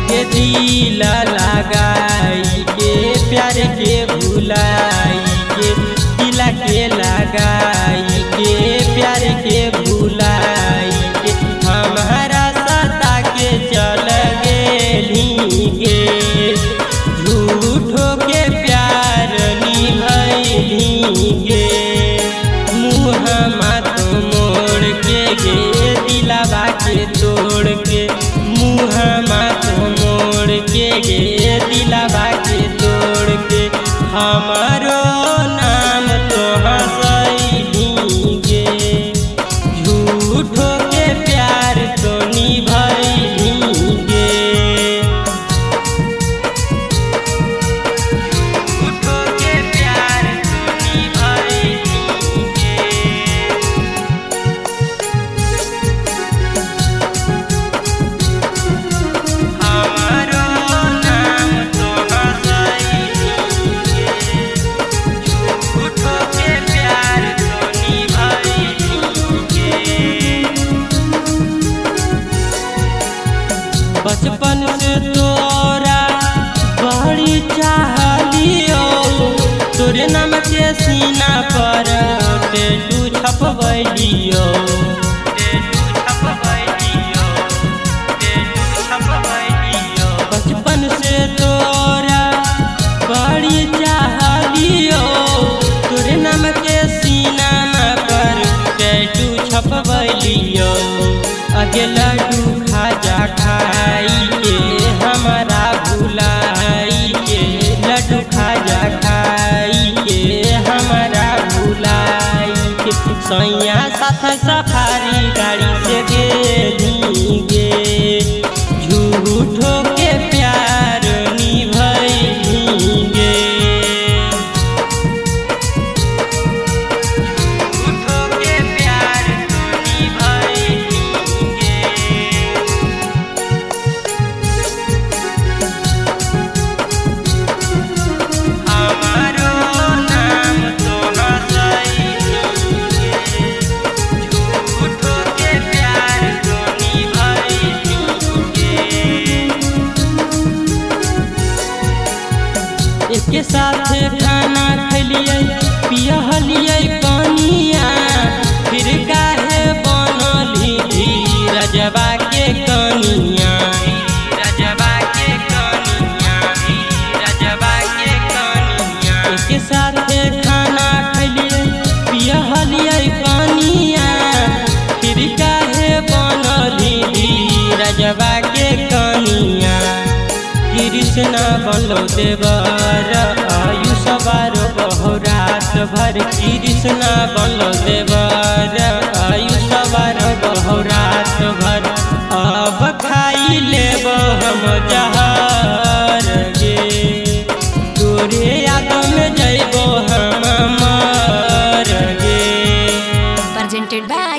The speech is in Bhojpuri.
के दिल लगाई के प्यार के भुलाई के दिल के लगाई के प्यार के भुलाई के हमारा सता के चल गेली गे झूठो के प्यार निभैली गे मुँह मात मोड़ के गे दिलवा के तोड़ के मुँह मात मोड़ के गे दिलवा के तोड़ के हमारो नाम तो हंसैली गे झूठो के प्यार तो निभैली गे झूठो के प्यार तो निभैली गे हमारो नाम तो हंसैली गे झूठो के प्यार तो निभैली गे बचपन से तोरा बड़ी चाहलियो तोरे नाम के सीना पर टैटू छपवैलियो बचपन से तोरा बड़ी चाहलियो तोरे नाम के सीना पर टैटू छपवैलियो अगे लड्डू खाजा खाई के हमारा भुलाई के लड्डू खाजा खाई के हमारा भुलाई के सैया साथ सफारी गाड़ी से गेली गे झूठो के प्यार निभैली गे झूठो के प्यार तो निभैली गे हमारो नाम तो हंसैली गे झूठो के प्यार तो निभैली गे एके साथे खाना खैलियै पियहलियै कनिया फिर काहे बनली धीरजवा के कनिया रजवा के कनिया रजवा के कनिया एके साथे खाना खैलियै पियहलियै कनिया फिर काहे बनली धीरजवा के कनिया कृष्ण बनलो देवर आयुष बारो बहु रात भर कृष्ण बनलो देवर आयुष बारो बहु रात भर अब खाई लेब हम जहर गे तोरे याद में जइबो हम मर गे presented by